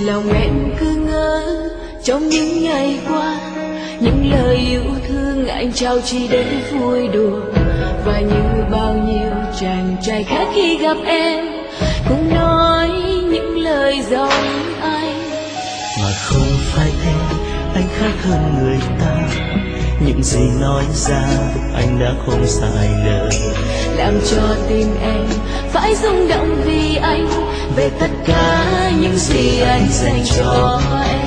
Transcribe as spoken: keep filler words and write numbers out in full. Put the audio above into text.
lòng em cứ ngỡ trong những ngày qua, những lời yêu thương anh trao chỉ để vui đùa. Và như bao nhiêu chàng trai khác khi gặp em cũng nói những lời giống anh. Mà không phải em, anh khác hơn người ta. Những gì nói ra anh đã không sai lời, làm cho tim em phải rung động vì anh, về tất cả những gì anh dành cho em.